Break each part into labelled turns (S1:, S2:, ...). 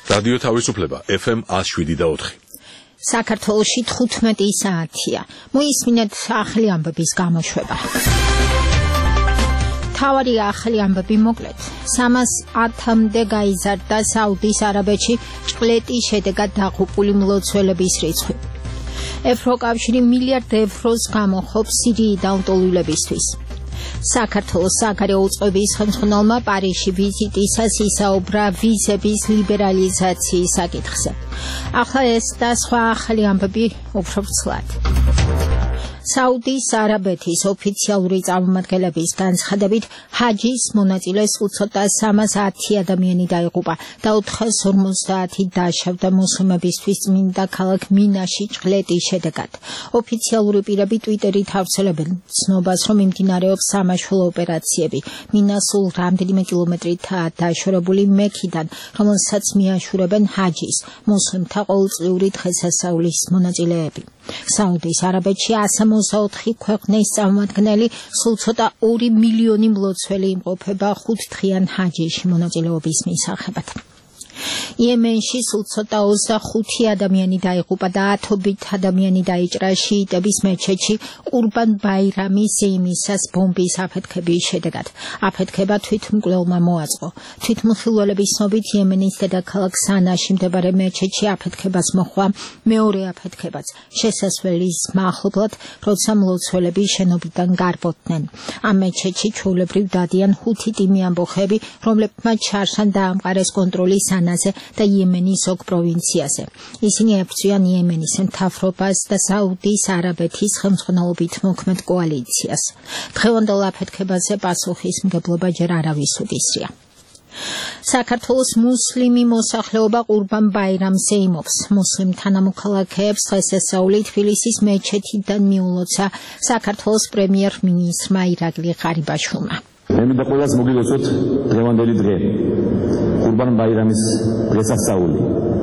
S1: რადიო თავისუფლება FM 107.4.
S2: საქართველოში 15 საათია. მოისმინეთ ახალი ამბების გამოშვება. თავარი ახალი ამბები მოკლედ. 310-მდე გაიზარდა საუდის არაბეთში ჭყლეტის შედეგად დაღუპული მლოცველების რიცხვი. ევროკავშირი მილიარდ ევროს გამოხობს სირიიდან ლტოლვილებისთვის. საქართველოს საგარეო უწყების ხელმძღვანელმა პარიზში ვიზიტისას ისაუბრა ვიზების ლიბერალიზაციის საკითხზე. ახლა ეს და სხვა ახალი ამბები უფრო ვრცლად. საუდის არაბეთის ოფიციალური წარმომადგენლების განცხადებით ჰაჯის მონაწილეს უცოტა 310 ადამიანი დაიღუპა და 450 დაშავდა მუსლიმებისთვის წმინდა ქალაქ მინაში ჭყლეტის შედეგად. ოფიციალური პირები ტვიტერით ავრცელებენ ცნობას, რომ მიმდინარეობს სამაშველო ოპერაციები. მინა სულ რამდენიმე კილომეტრითაა დაშორებული მექიდან, რომელსაც მიაშურებენ ჰაჯის მუსლიმთა ყოველწლიური დღესასწაულის მონაწილეები. საუდის არაბეთში 164 ქვეყნის წარმომადგენელი, სულ ცოტა 2 მილიონი მლოცველი იმყოფება 5 დღიან ჰაჯის მონაწილეობის მისაღებად. იემენში სულ ცოტა 25 ადამიანი დაიღუპა და 10-ობით ადამიანი დაიჭრა შიიტების მეჩეთში ყურბან ბაირამის ზეიმისას ბომბის აფეთქების შედეგად. აფეთქება თვითმკვლელმა მოაწყო. თვითმხილველების ცნობით იემენის დედაქალაქ სანაში მდებარე მეჩეთში აფეთქებას მოჰყვა მეორე აფეთქებაც შესასვლელის მახლობლად, როცა მლოცველები შენობიდან გარბოდნენ. ამ მეჩეთში ჩვეულებრივ დადიან 5 ტიმი ამბოხები, რომლებმა ჩარშან დაამყარეს კონტროლი სანაზე და იემენის ზოგ პროვინციაზე. ისინი ებრძვიან იემენის მთავრობას და საუდის არაბეთის ხელმძღვანელობით მოქმედ კოალიციას. დღევანდელ აფეთქებაზე პასუხისმგებლობა ჯერ არავის უდისრია. საქართველოს მუსლიმი მოსახლეობა ყურბან ბაირამს ზეიმობს. მუსლიმ თანამოქალაქეებს დღესასწაული თბილისის მეჩეთიდან მიულოცა საქართველოს პრემიერ-მინისტრმა ირაკლი ღარიბაშვილმა.
S3: მე მინდა ყველას მოგილოცოთ დღევანდელი დღე. ყურბან ბაირამის დღესასწაული.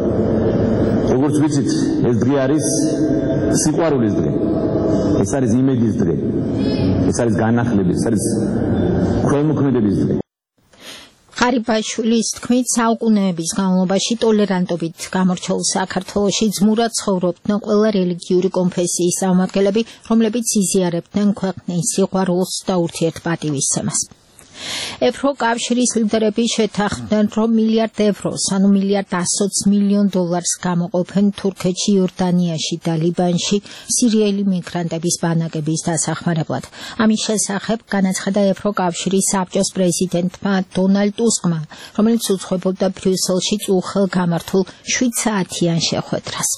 S3: როგორც ვიცით, ეს დღე არის სიყვარულის დღე. ეს არის იმედის დღე. ეს არის განახლების, ეს არის ხელმოქმედების დღე.
S2: ღარიბაშვილის თქმით, საუკუნეების განმავლობაში ტოლერანტობით გამორჩეულ საქართველოში ძმურად ცხოვრობდნენ ყველა რელიგიური კონფესიის წარმომადგენლები, რომლებიც იზიარებდნენ ქვეყნის სიყვარულს და ურთიერთპატივისცემას. ევროკავშირის ლიდერები შეთანხმდნენ, რომ მილიარდ ევროს, ანუ მილიარდ 120 მილიონ დოლარს გამოყოფენ თურქეთში, იორდანიაში და ლიბანში სირიელი მიგრანტების ბანაკების დასახმარებლად. ამის შესახებ განაცხადა ევროკავშირის საბჭოს პრეზიდენტმა დონალდ ტუსკმა, რომელიც უძღვებოდა ბრიუსელში უხელგამართულ 7 საათიან შეხვედრას.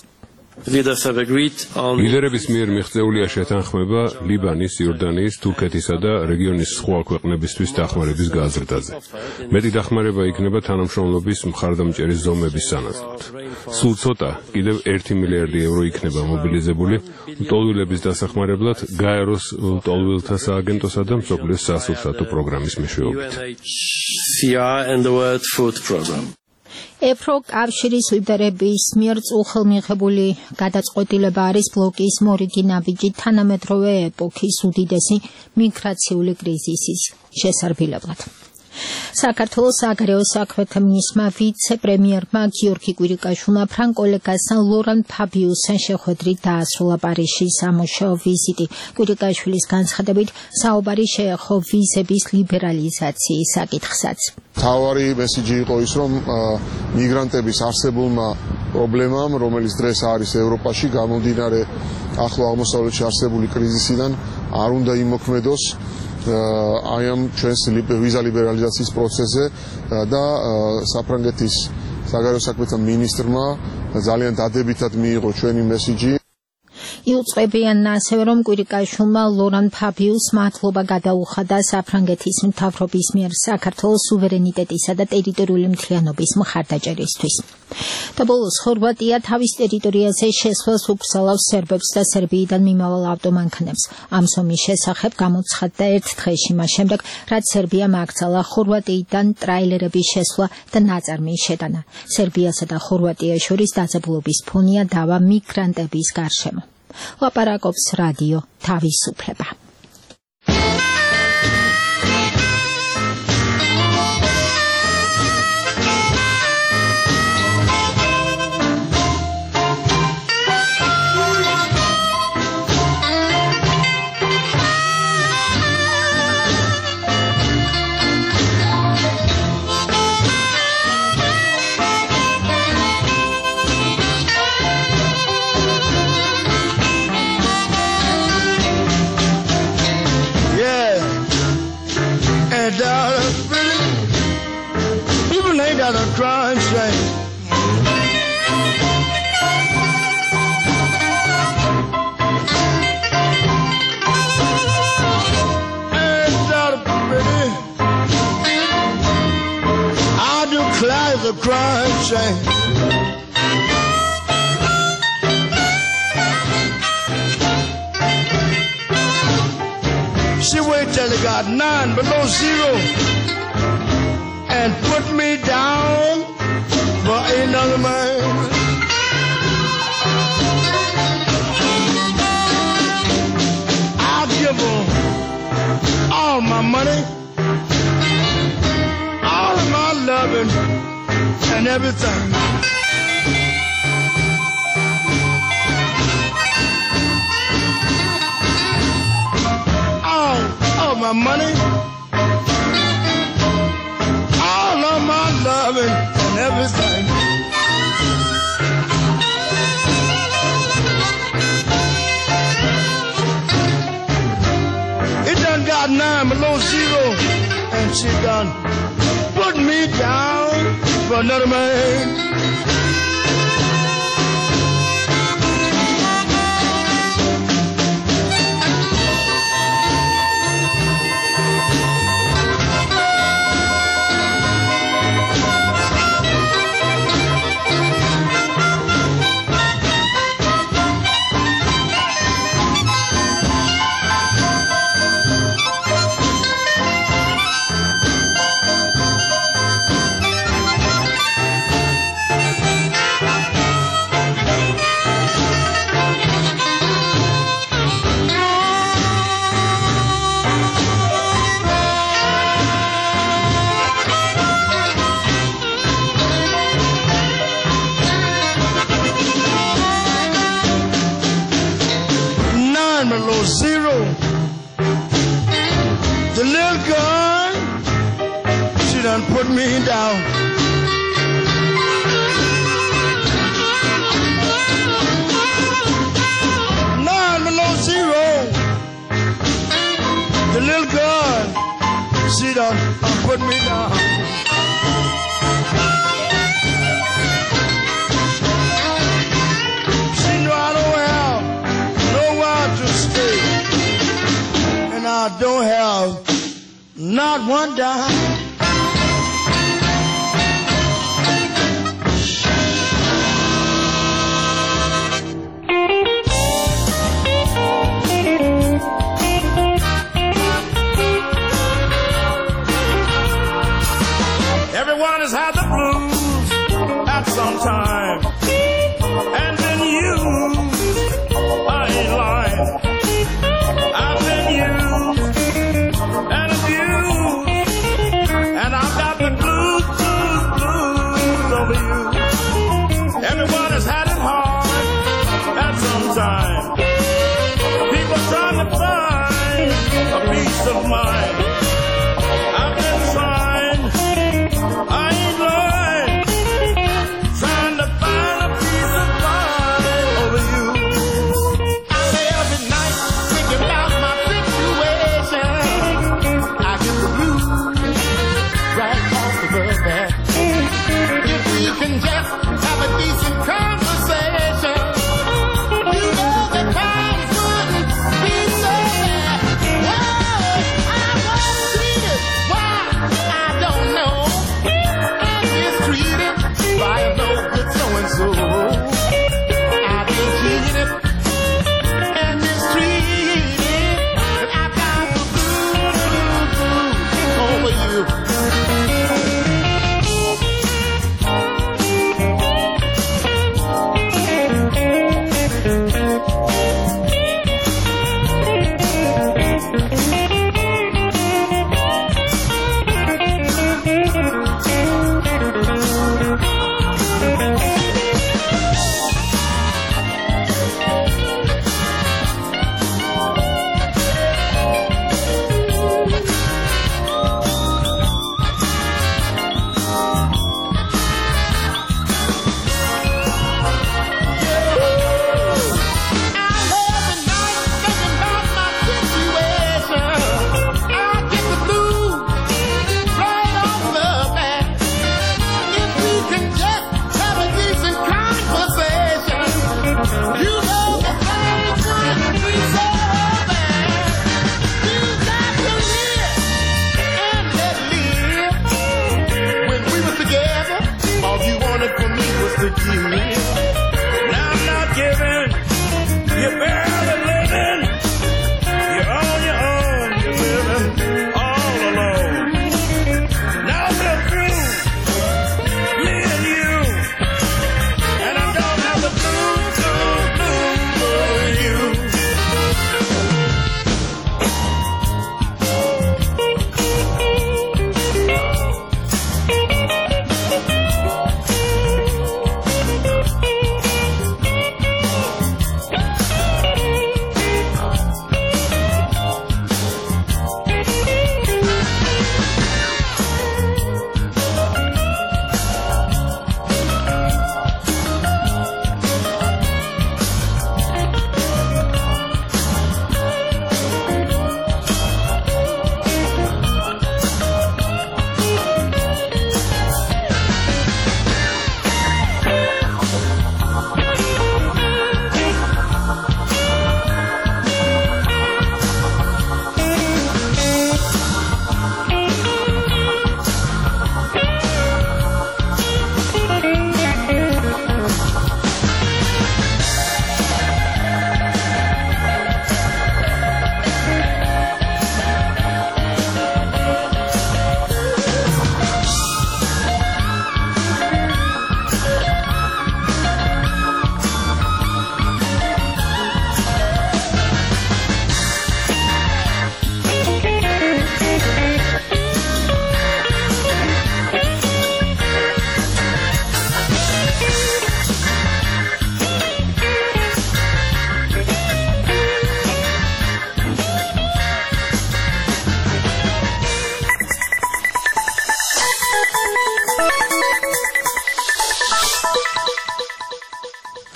S4: ლიდერების მიერ მიღწეულია შეთანხმება ლიბანის, იორდანიის, თურქეთისა და რეგიონის სხვა ქვეყნებისთვის დახმარების გაზრდაზე. მეტი დახმარება იქნება თანამშრომლობის მხარდამჭერი ზომების სანაცვლოდ. სულ ცოტა, კიდევ 1 მილიარდი ევრო იქნება მობილიზებული ლტოლვილების დასახმარებლად გაეროს ლტოლვილთა სააგენტოსა და მსოფლიოს სასურსათო პროგრამის მეშვეობით.
S2: ევროკავშირის ლიდერების მიერ უხელმიღებული გადაწყვეტილება არის ბლოკის მორიგი ნაბიჯი თანამედროვე ეპოქის უდიდესი მიგრაციული კრიზისის შესარბილებლად. საქართველოს საგარეო საქმეთა მინისტრმა ვიცე-პრემიერმა გიორგი კვირიკაშვილმა ფრან კოლეგასთან ლორან ფაბიუსთან შეხვედრით დაასრულა პარიზში სამუშაო ვიზიტი. კვირიკაშვილის განცხადებით, საუბარი შეეხო ვიზების ლიბერალიზაციის საკითხსაც.
S5: თავარი მესიჯი იყო ის, რომ მიგრანტების არსებულმა პრობლემამ, რომელიც დღეს არის ევროპაში, გამომდინარე ახლო აღმოსავლეთში არსებული კრიზისიდან, არ უნდა იმოქმედოს აი ამ ჩვენს ვიზა ლიბერალიზაციის პროცესზე და საფრანგეთის საგარეო საქმეთა მინისტრმა ძალიან დადებითად მიიღო ჩვენი მესიჯი.
S2: იუწყებიან ასევე, რომ კვირიკაშვილმა ლორან ფაბიუსს მადლობა გადაუხადა საფრანგეთის მთავრობის მიერ საქართველოს სუვერენიტეტისა და ტერიტორიული მთლიანობის მხარდაჭერისთვის. და ბოლოს ხორვატია თავის ტერიტორიაზე შესვლას უკრძალავს სერბებს და სერბიიდან მიმავალ ავტომანქანებს. ამ ზომის შესახებ გამოცხადდა ერთ დღეში მას შემდეგ, რაც სერბიამ აკრძალა ხორვატიიდან ტრაილერების შესვლა და ნაწარმის შეტანა. სერბიასა და ხორვატიას შორის დაძაბულობის ფონია დავა მიგრანტების გარშემო. ლაპარაკობს რადიო თავისუფლება.
S6: shame. She waited till it got 9 below zero and put me down for another man. I'll give her all my money, all of my loving and everything. All my money, all of my loving and everything. It done got 9 below zero, and she done put me down for another man. Below zero, the little girl, she done put me down. 9 below zero, the little girl, she done put me down. She know I don't have nowhere to stay, and I don't have not one dime.
S7: Everyone has had the blues at some time, and then you, I ain't lying, I've been used and abused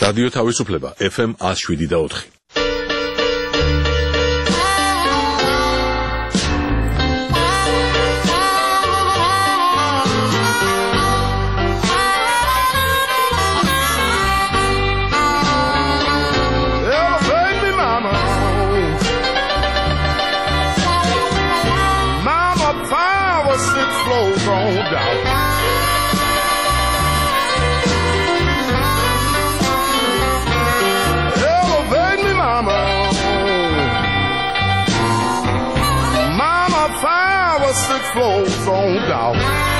S1: რადიო თავისუფლება FM 107.4.
S6: Flows on down.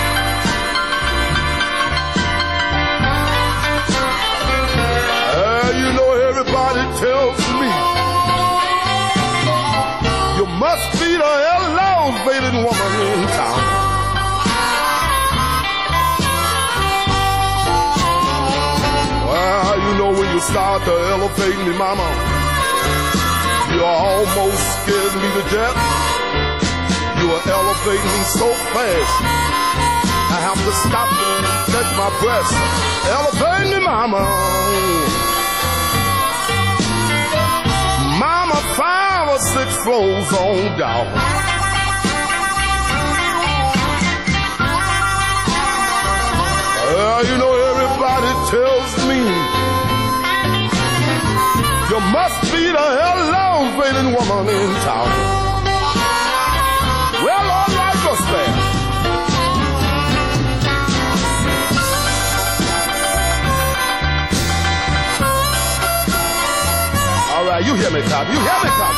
S6: You know everybody tells me you must be the elevated woman in town. Well, you know when you start to elevate me, mama, you almost scared me to death. You are elevating me so fast, I have to stop and catch my breath. Elevate me, mama. Mama, 5 or 6 floors on down. You know everybody tells me you must be the elevated woman in town. Well, all right, just there. All right, you hear me, Tommy. You hear me, Tommy.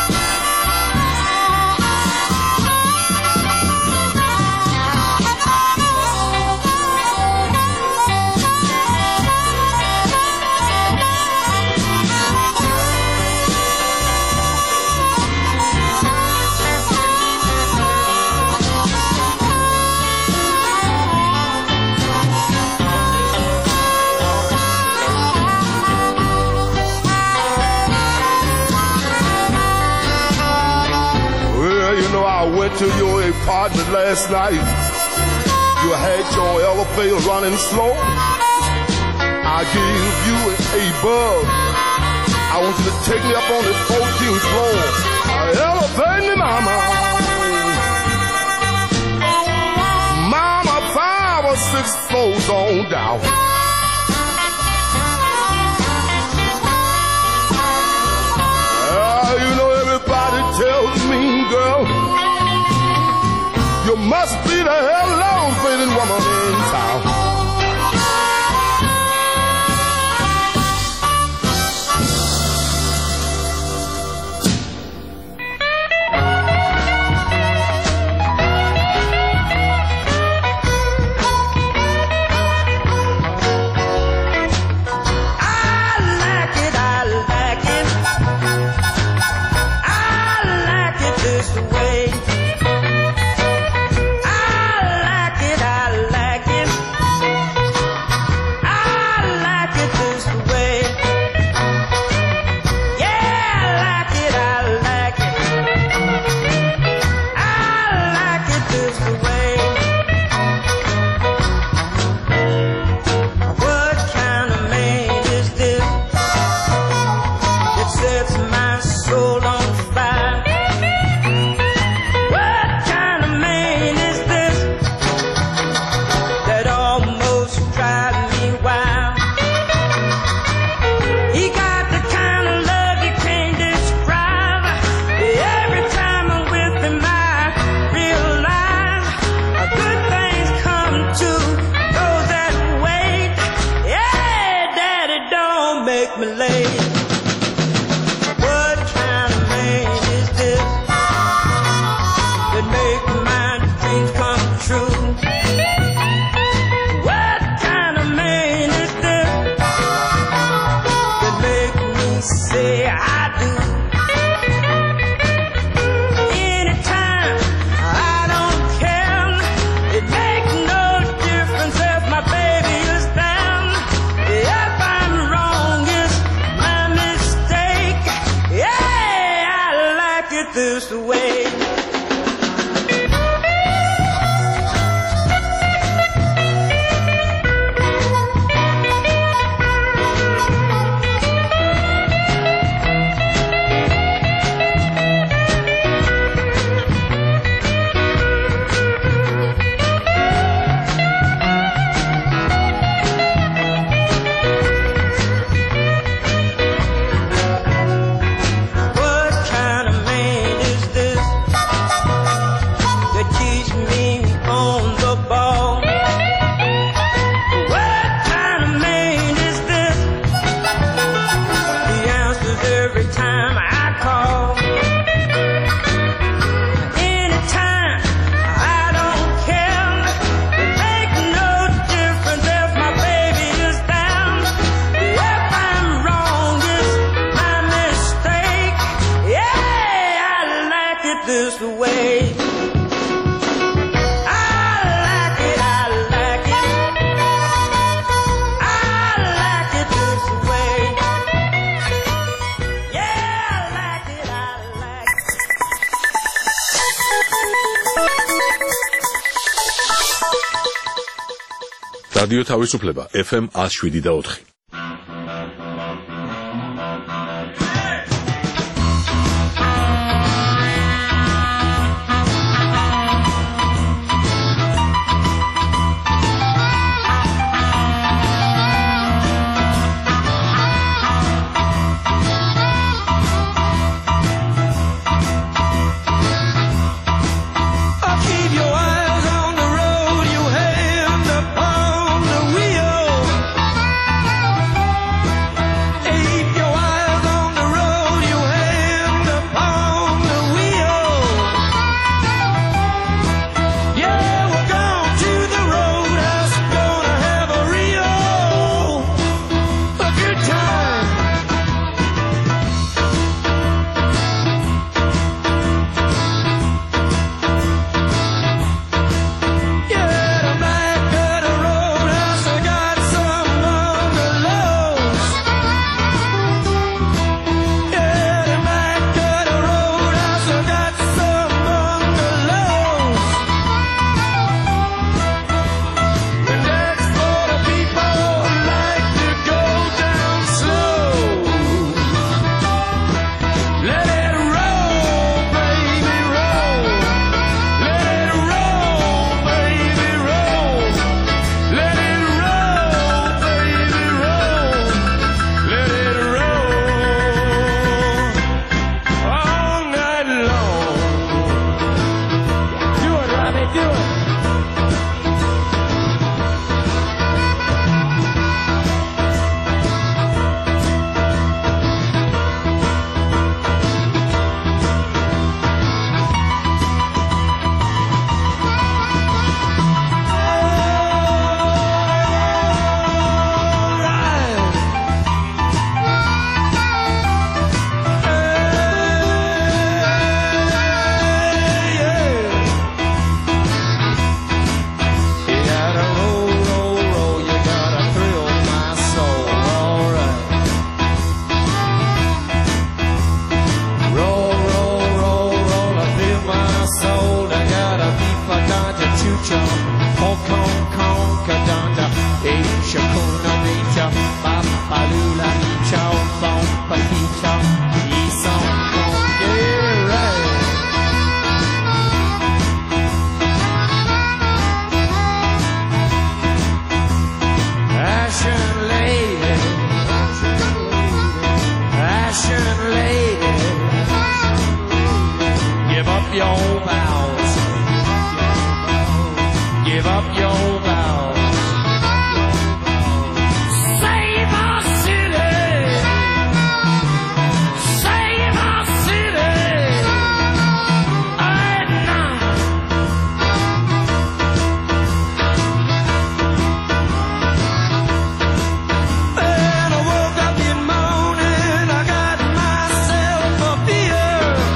S6: Went to your apartment last night. You had your elevator running slow. I gave you a bug. I want you to take me up on the 14th floor. Elevate me, mama. Mama, 5 or 6 floors on down. You know everybody tells me, girl, you must be the elevated woman in town.
S8: just the way.
S1: რადიო თავისუფლება FM 107.4.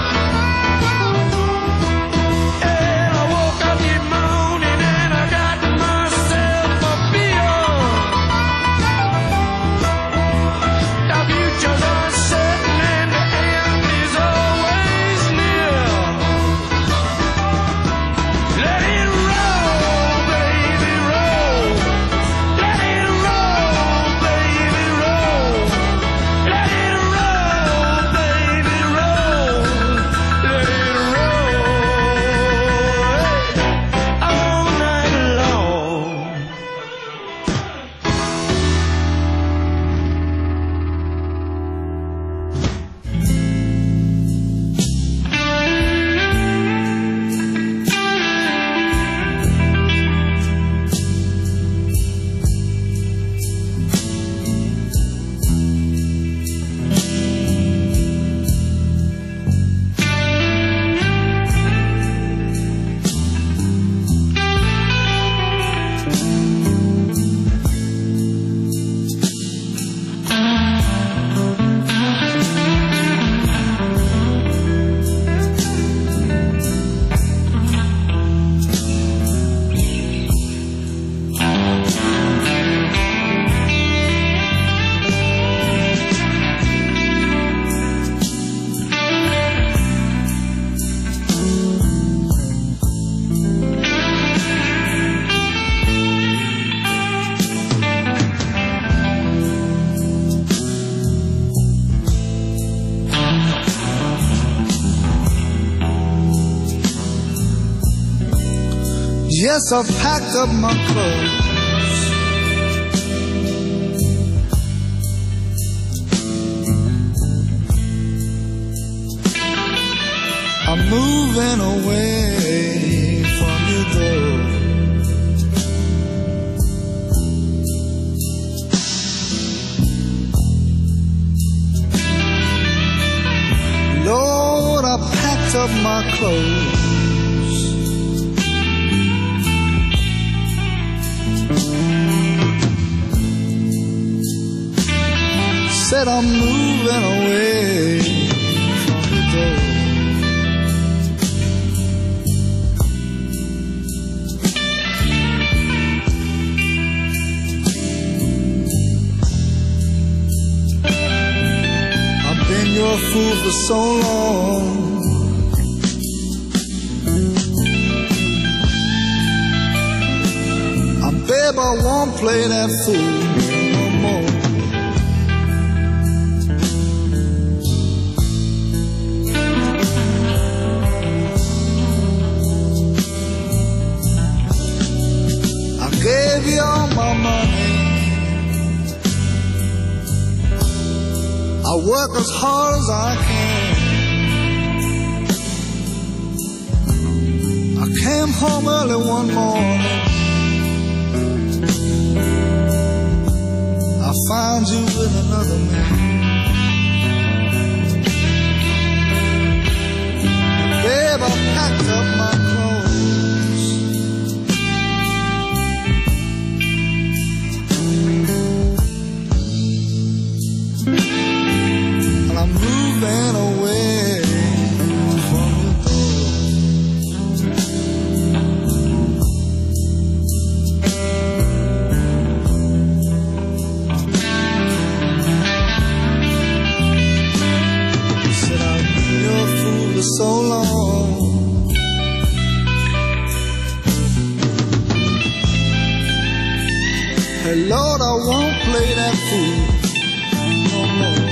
S8: I woke up in the morning and I got Yes, I've packed up my clothes. I'm moving away from you, though. Lord, I packed up my clothes. Said I'm moving away from you, though. You're a fool for so long. Babe, I won't play that fool no more. I gave you all my money. I work as hard as I can. I came home early one morning. I found you with another man. Babe, I packed up my clothes. And I'm moving away from the door. Said I've been your fool for so long. Hey Lord, I won't play that fool no more.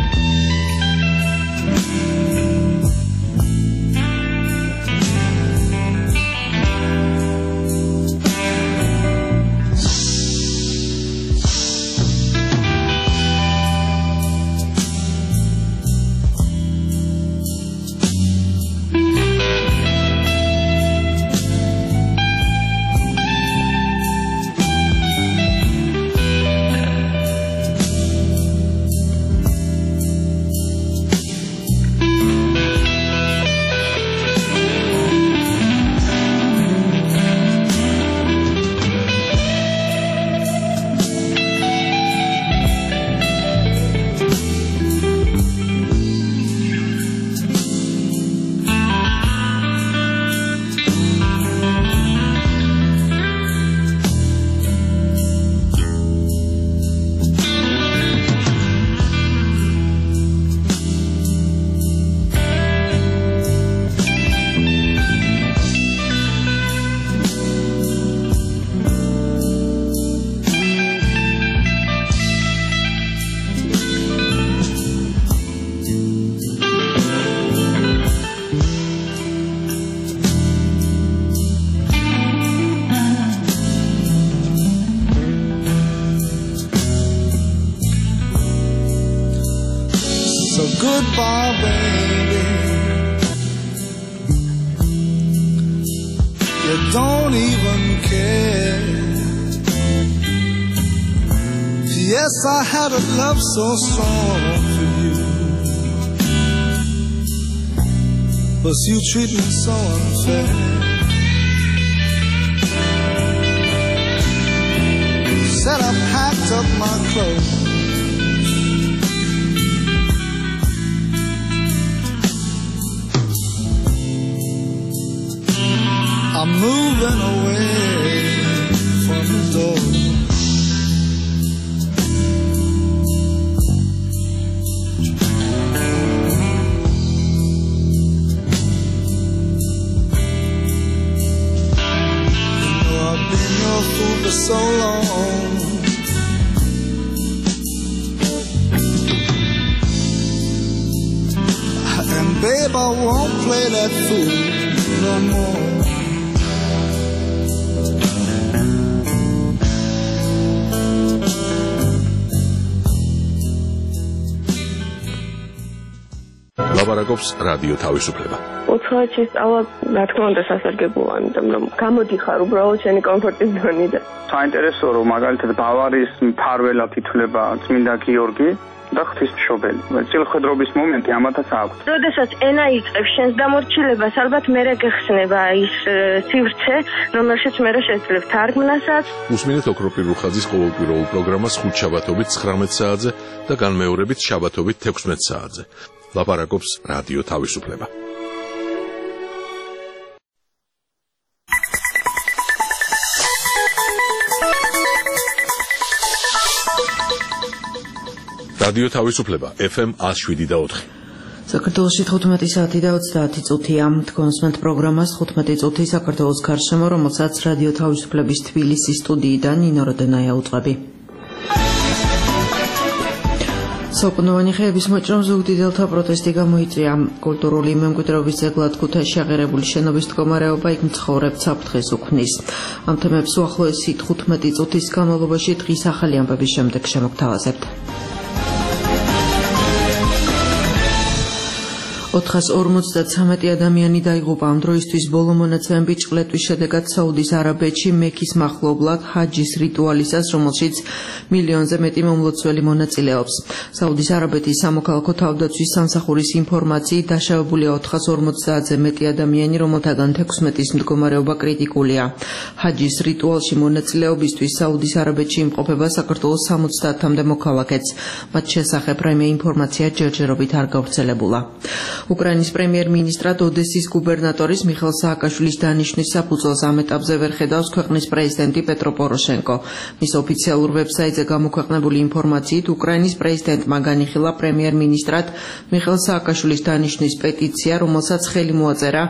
S8: So goodbye, baby. You don't even care. Yes, I had a love so strong for you, but you treat me so unfair. Said I packed up my clothes. I'm moving away from the door. You know I've been your fool for so long. And babe, I won't play that fool no more.
S1: ლაპარაკობს რადიო თავისუფლება.
S9: უცხოეთში სწავლა, რა თქმა უნდა, სასარგებლოა, იმიტომ რომ გამოდიხარ უბრალოდ შენი კომფორტის ზონიდან.
S10: საინტერესოა, რომ მაგალითად ბავარიის მფარველად ითვლება წმინდა გიორგი და ღვთისმშობელი. წილხვედრობის მომენტი ამათაც აქვს.
S9: როდესაც ენა იწყებს შენს დამორჩილებას, ალბათ მერე გეხსნება ის სივრცე, რომელშიც მერე შეძლებ თარგმნასაც.
S1: უსმინეთ ოქროპირ რუხაძის ყოველკვირეულ პროგრამას ხუთშაბათობით 19 საათზე და განმეორებით შაბათობით 16 საათზე. ლაპარაკობს რადიო თავისუფლება. რადიო თავისუფლება FM 107.4.
S11: საქართველოში 15 საათი და 30 წუთია. თქვენსმენთ პროგრამას 15 წუთი საქართველოს გარშემო, რომელსაც რადიო თავისუფლების თბილისის სტუდიიდან ნინო როდენაია უწყები. საუკუნოვანი ხეების მოჭრამ ზუგდიდელთა პროტესტი გამოიწვია. კულტურული მემკვიდრეობის ძეგლად ქუთაისში აღიარებული შენობის მდგომარეობა იქ მცხოვრებ საფრთხეს უქმნის. ამ თემებს უახლოესი 15 წუთის განმავლობაში დღის ახალი ამბების შემდეგ შემოგთავაზებთ. 453 ადამიანი დაიღუპა. ამ დროისთვის ბოლო მონაცემები ჭყლეტვის შედეგად საუდის არაბეთში მექის მახლობლად ჰაჯის რიტუალისას, რომელშიც მილიონზე მეტი მომლოცველი მონაწილეობს. საუდის არაბეთის სამოქალაქო თავდაცვის სამსახურის ინფორმაციით დაშავებულია 450-ზე მეტი ადამიანი, რომელთაგან 16-ის მდგომარეობა კრიტიკულია. ჰაჯის რიტუალში მონაწილეობისთვის საუდის არაბეთში იმყოფება საქართველოს 70-მდე მოქალაქეც. მათ შესახებ რაიმე ინფორმაცია ჯერჯერობით არ გავრცელებულა. უკრაინის პრემიერ-მინისტრად ოდესის გუბერნატორის მიხეილ სააკაშვილის დანიშვნის საფუძველს ამ ეტაპზე ვერ ხედავს ქვეყნის პრეზიდენტი პეტრო პოროშენკო. მის ოფიციალურ ვებსაიტზე გამოქვეყნებული ინფორმაციით, უკრაინის პრეზიდენტმა განიხილა პრემიერ-მინისტრად მიხეილ სააკაშვილის დანიშვნის პეტიცია, რომელსაც ხელი მოაწერა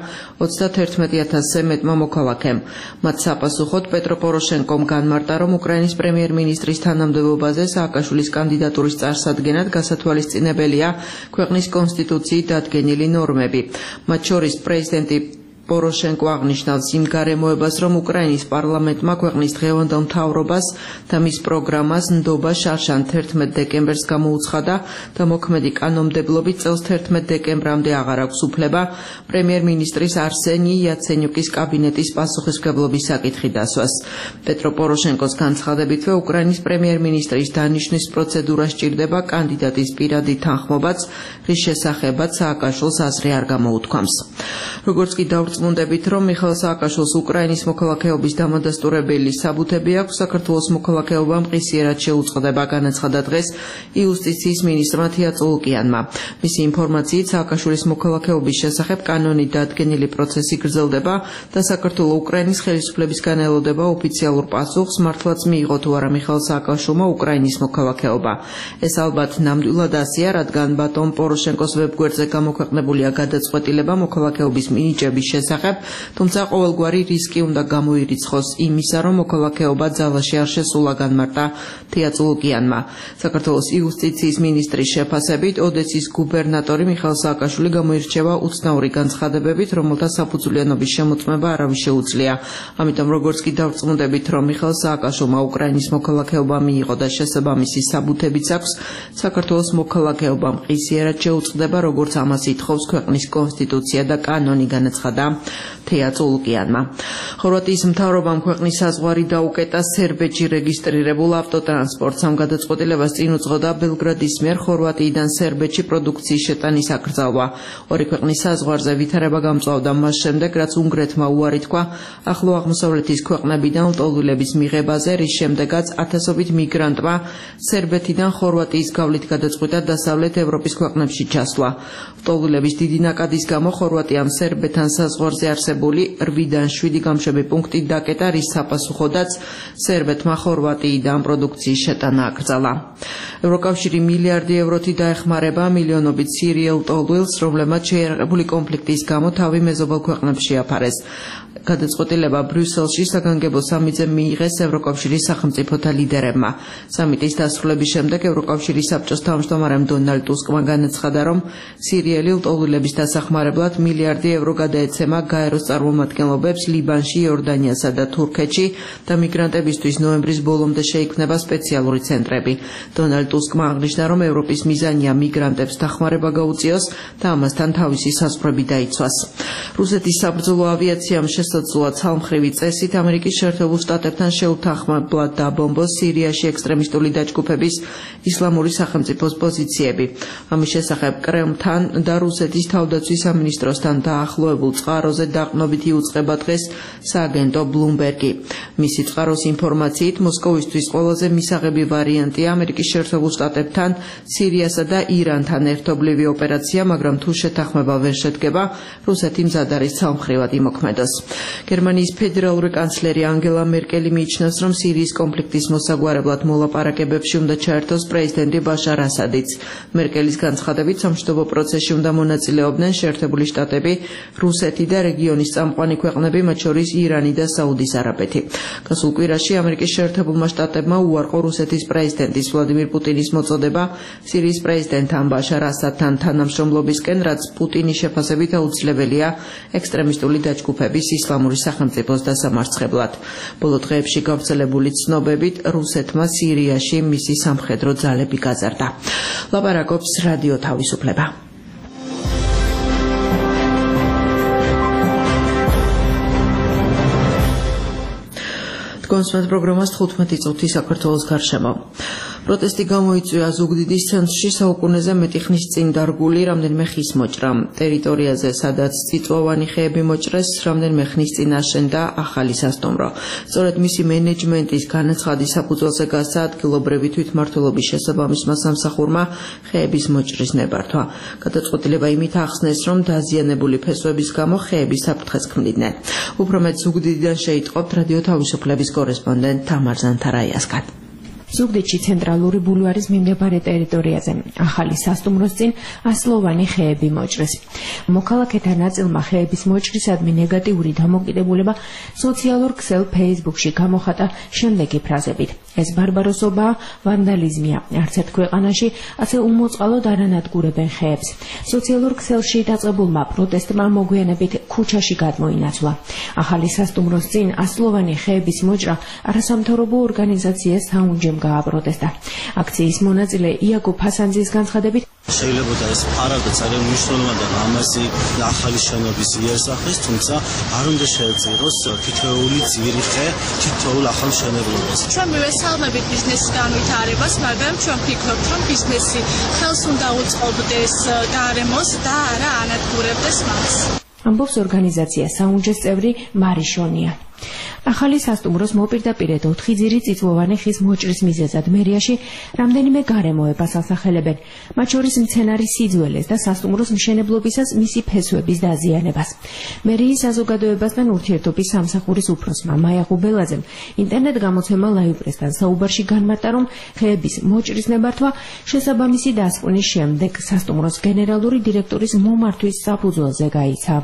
S11: 31,000-ზე მეტმა მოქალაქემ. მათ საპასუხოდ პეტრო პოროშენკომ განმარტა, რომ უკრაინის პრემიერ-მინისტრის თანამდებობაზე სააკაშვილის კანდიდატურის წარსადგენად გასათვალისწინებელია ქვეყნის კონსტიტუციით დადგენილი ნორმები. მათ შორის პრეზიდენტი პოროშენკო აღნიშნავს იმ გარემოებას, რომ უკრაინის პარლამენტმა ქვეყნის დღევანდელ მთავრობას და მის პროგრამას ნდობა შარშან 11 დეკემბერს გამოუცხადა და მოქმედი კანონმდებლობით წელს 11 დეკემბრამდე აღარ აქვს უფლება პრემიერ-მინისტრის არსენი იაცენიუკის კაბინეტის პასუხისმგებლობის საკითხი დასვას. პეტრო პოროშენკოს განცხადებითვე უკრაინის პრემიერ-მინისტრის დანიშვნის პროცედურა სჭირდება კანდიდატის პირადი თანხმობაც, რის შესახებაც სააკაშვილს აზრი არ გამოუთქვამს. როგორც კი დავწმუნდებით, რომ მიხეილ სააკაშვილს უკრაინის მოქალაქეობის დამადასტურებელი საბუთები აქვს, საქართველოს მოქალაქეობა მყისიერად შეუწყდება, განაცხადა დღეს იუსტიციის მინისტრმა თია წულუკიანმა. მისი ინფორმაციით, სააკაშვილის მოქალაქეობის შესახებ კანონით დადგენილი პროცესი გრძელდება და საქართველოს უკრაინის ხელისუფლებისგან ელოდება ოფიციალურ პასუხს, მართლაც მიიღო თუ არა მიხეილ სააკაშვილმა უკრაინის მოქალაქეობა. ეს ალბათ ნამდვილად ასეა, რადგან ბატონ პოროშენკოს ვებგვერდზე გამოქვეყნებულია გადაწყვეტილება მოქალაქეობის მინიჭების შესახებ, თუმცა ყოველგვარი რისკი უნდა გამოირიცხოს იმისა, რომ მოქალაქეობა ძალაში არ შესულა, განმარტა თია წულუკიანმა. საქართველოს იუსტიციის მინისტრის შეფასებით, ოდესის გუბერნატორი მიხეილ სააკაშვილი გამოირჩევა უცნაური განცხადებებით, რომელთა საფუძვლიანობის შემოწმება არავის შეუძლია. ამიტომ როგორც კი დავწმუნდებით, რომ მიხეილ სააკაშვილმა უკრაინის მოქალაქეობა მიიღო და შესაბამისი საბუთებიც აქვს, საქართველოს მოქალაქეობა მყისიერად შეუწყდება, როგორც ამას ითხოვს ქვეყნის კონსტიტუცია და კანონი, განაცხადა თეა წულუკიანმა. ხორვატიის მთავრობამ ქვეყნის საზღვარი დაუკეტა სერბეთში რეგისტრირებულ ავტოტრანსპორტს. ამ გადაწყვეტილებას წინ უძღოდა ბელგრადის მიერ ხორვატიიდან სერბეთში პროდუქციის შეტანის აკრძალვა. ორი ქვეყნის საზღვარზე ვითარება გამწვავდა მას შემდეგ, რაც უნგრეთმა უარი თქვა ახლო აღმოსავლეთის ქვეყნებიდან ლტოლვილების მიღებაზე, რის შემდეგაც ათასობით მიგრანტმა სერბეთიდან ხორვატიის გავლით გადაწყვიტა დასავლეთ ევროპის ქვეყნებში ჩასვლა. ლტოლვილების დიდი ნაკადის გამო ხორვატიამ სერბეთთან საზღვარზე არსებული 8-დან 7 გამშვები პუნქტი დაკეტა, რის საპასუხოდაც სერბეთმა ხორვატიიდან პროდუქციის შეტანა აკრძალა. ევროკავშირი მილიარდი ევროთი დაეხმარება მილიონობით სირიელ ლტოლვილს, რომლებმაც შეიარაღებული კონფლიქტის გამო თავი მეზობელ ქვეყნებში აფარეს. გადაწყვეტილება ბრიუსელში საგანგებო სამიძე მიიღეს ევროკავშირის სახელმწიფოთა ლიდერებმა. სამიტის დასრულების შემდეგ ევროკავშირის საბჭოს თავმჯდომარემ დონალდ ტუსკმა განაცხადა, რომ სირიელი ლტოლვილების დასახმარებლად მილიარდი ევრო გადაეცემა გაეროს წარმომადგენლობებს ლიბანში, იორდანიასა და თურქეთში და მიგრანტებისთვის ნოემბრის ბოლომდე შეიქმნება სპეციალური ცენტრები. დონალდ ტუსკმა აღნიშნა, რომ ევროპის მიზანია მიგრანტებს დახმარება გაუწიოს და ამასთან თავისი საზღვრები დაიცვას. რუსეთის საბრძოლო ავიაციამ შესაძლოა ცალმხრივი წესით ამერიკის შეერთებულ შტატებთან შეუთანხმებლად დაბომბოს სირიაში ექსტრემისტული დაჯგუფების ისლამური სახელმწიფოს პოზიციები. ამის შესახებ კრემლთან და რუსეთის თავდაცვის სამინისტროსთან დაახლოებულ წყაროზე დაყრდნობით იუწყება დღეს სააგენტო ბლუმბერგი. მისი წყაროს ინფორმაციით, მოსკოვისთვის ყველაზე მისაღები ვარიანტია ამერიკის შეერთებულ შტატებთან სირიასა და ირანთან ერთობლივი ოპერაცია, მაგრამ თუ შეთანხმება ვერ შედგება, რუსეთი მზად არის ცალმხრივად იმოქმედოს. გერმანიის ფედერალური კანცლერი ანგელა მერკელი მიიჩნევს, რომ სირიის კონფლიქტის მოსაგვარებლად მოლაპარაკებებში უნდა ჩაერთოს პრეზიდენტი ბაშარ ასადიც. მერკელის განცხადებით, სამშვიდობო პროცესში უნდა მონაწილეობდნენ შეერთებული შტატები, რუსეთი და რეგიონის წამყვანი ქვეყნები, მათ შორის ირანი და საუდის არაბეთი. გასულ კვირაში ამერიკის შეერთებულმა შტატებმა უარყო რუსეთის პრეზიდენტის ვლადიმირ პუტინის მოწოდება სირიის პრეზიდენტთან ბაშარ ასადთან თანამშრომლობისკენ, რაც პუტინის შეფასებით აუცილებელია ექსტრემისტული დაჯგუფების ისლამური სახელმწიფოს დასამარცხებლად. ბოლო დღეებში გავრცელებული ცნობებით რუსეთმა სირიაში მისი სამხედრო ძალები გაზარდა. ლაპარაკობს რადიო თავისუფლება. კონსულტ პროგრამას 15 წუთი საქართველოს გარშემო. პროტესტი გამოიწვია ზუგდიდის ცენტრში საუკუნეზე მეტი ხნის წინ დარგული რამდენიმე ხის მოჭრა. ტერიტორიაზე, სადაც წიწვოვანი ხეები მოჭრეს, რამდენიმე ხნის წინ აშენდა ახალი სასტუმრო. სწორედ მისი მენეჯმენტის განაცხადის საფუძველზე გასცა ადგილობრივი თვითმმართველობის შესაბამისმა სამსახურმა ხეების მოჭრის ნებართვა. გადაწყვეტილება იმით ახსნეს, რომ დაზიანებული ფესვების გამო ხეები საფრთხეს ქმნიდნენ. უფრო მეტ ზუგდიდიდან შეიტყობთ რადიო თავისუფლების კორესპონდენტ თამარ ზანთარაიასგან.
S12: ზუგდიდში ცენტრალური ბულვარის მიმდებარე ტერიტორიაზე ახალი სასტუმროს წინ ასლოვანი ხეები მოჭრეს. მოქალაქეთა ნაწილმა ხეების მოჭრისადმი ნეგატიური დამოკიდებულება სოციალურ ქსელ Facebook-ში გამოხატა შემდეგი ფრაზებით: ეს ბარბაროსობაა, ვანდალიზმია. არც ერთ ქვეყანაში ასე უმოწყალოდ არ ანადგურებენ ხეებს. სოციალურ ქსელში დაწყებულმა პროტესტმა მოგვიანებით ქუჩაში გადმოინაცვლა. ახალი სასტუმროს წინ ასლოვანი ხეების მოჭრა არასამთავრობო ორგანიზაციას საუნჯემ გააპროტესტა. აქციის მონაწილე იაკობ ფასანძის განცხადებით,
S13: შეიძლება ეს ფარავდა ძალიან მნიშვნელოვანი და ლამაზი ახალი შენობის იერსახეს, თუმცა არ უნდა შეეწიროს თითოეული ძირი ხე თითოეულ ახალ მშენებლობას.
S14: ჩვენ მივესალმებით ბიზნესის განვითარებას, მაგრამ ჩვენ ვფიქრობთ, რომ ბიზნესი ხელს უნდა უწყობდეს გარემოს და არა ანადგურებდეს მას.
S12: ამბობს ორგანიზაცია საუნჯეს წევრი მარიშონია. ახალი სასტუმროს მოპირდაპირედ 4 ძირი წიწვოვანი ხის მოჭრის მიზეზად მერიაში რამდენიმე გარემოებას ასახელებენ, მათ შორის მცენარის სიძველეს და სასტუმროს მშენებლობისას მისი ფესვების დაზიანებას. მერიის საზოგადოებასთან ურთიერთობის სამსახურის უფროსმა მაია ღუბელაძემ ინტერნეტ გამოცემა ლაივპრესთან საუბარში განმარტა, რომ ხეების მოჭრის ნებართვა შესაბამისი დასკვნის შემდეგ სასტუმროს გენერალური დირექტორის მომართვის საფუძველზე გაიცა.